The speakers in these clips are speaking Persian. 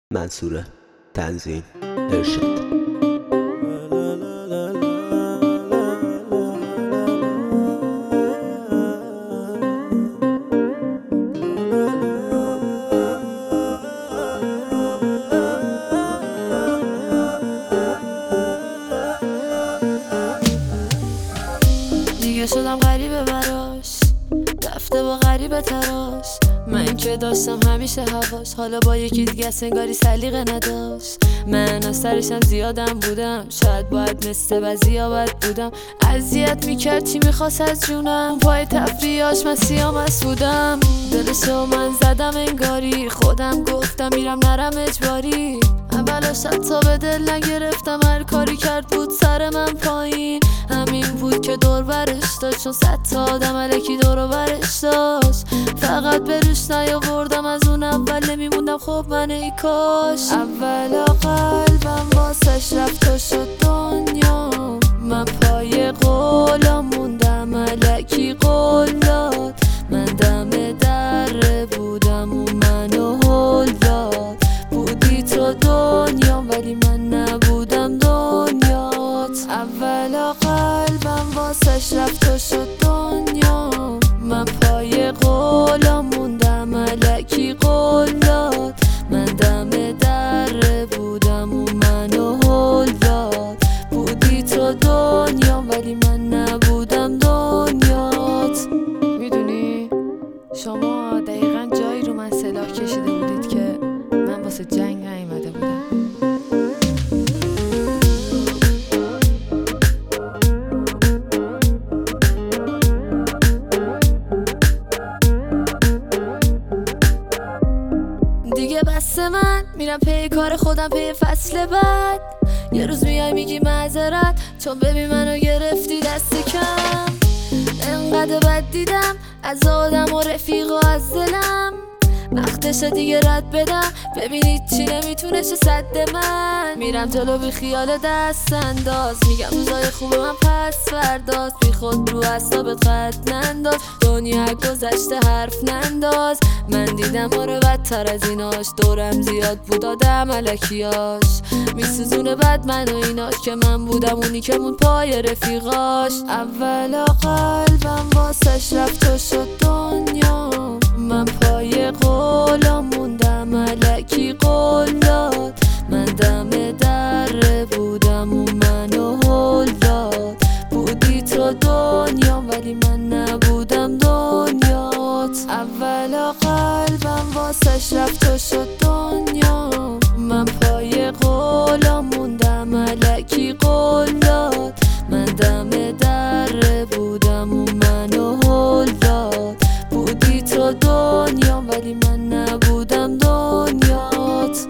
منصوره. تنظیم ارشاد. دیگه شدم غریبه براش، رفته با غریبه تراش. من که داشتم همیشه هواش، حالا با یکی دیگه انگاری سلیقه نداشت. من از سرشم زیادم بودم، شاید باید مثل بعضیا بد بودم. اذیت میکرد چی میخواست از جونم، پای تفریحاش من سیامس بودم. دلشو من زدم انگاری، خودم گفتم میرم نرم اجباری. اولاش حتی به دل نگرفتم، هر کاری کرد بود سر من پایین. همین بود که دور برش داشت، چون 100 تا آدم الکی دور برش داشت. فقط به روش نیاوردم، از اون اول نمیموندم. خب من ای کاش اولا قلبم واسش رفت و شد دنیا. من پای قولم موندم، الکی قول داد. من دم در بودم و منو هل داد. بودی تو دنیا ولی من نبودم دنیات. اولا قلبم واسش رفت و شد دنیا. من پای قولم موندم، الکی قول داد. من دم در بودم و منو هل داد. بودی تو دنیا ولی من نبودم دنیات. میدونی شما دقیقا جایی رو من سلاح کشیده بودید که من واسه جنگ نیومده بودم. دیگه بس من میرم پی کار خودم، پی فصل بعد. یه روز میای میگی معذرت، چون ببین منو گرفتی دست کم. انقدر بد دیدم از آدم و رفیق و از دلم. وقتشه دیگه رد بدم، ببینید چی نمیتونه چه صد من. میرم جلو بی خیال دست انداز، میگم روزای خوب من پس فرداست. بی خود رو اعصابت خط ننداز، دنیا گذشته حرف ننداز. من دیدم آره بدتر از ایناش، دورم زیاد بود آدم الکیاش. میسوزونه بد من و ایناش، که من بودم اونی که مون پای رفیقاش. اولا قلبم واسش رفت و شد دنیا. من پای قولم موندم، الکی قول داد. من دم در بودم و منو هل داد. بودی تو دنیا ولی من نبودم دنیات. اولا قلبم واسش رفت و شد دنیا. من پای قولم موندم، الکی قول داد. من دم در بودم و منو هل داد. بودی تو دنیا ولی من نبودم دنیات.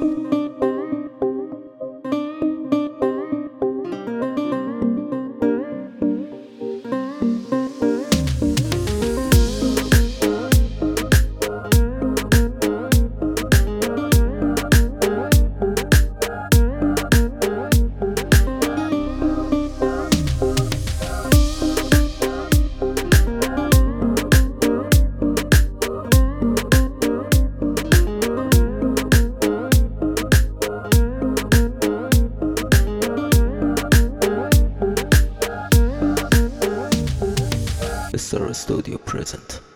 Star Studio present.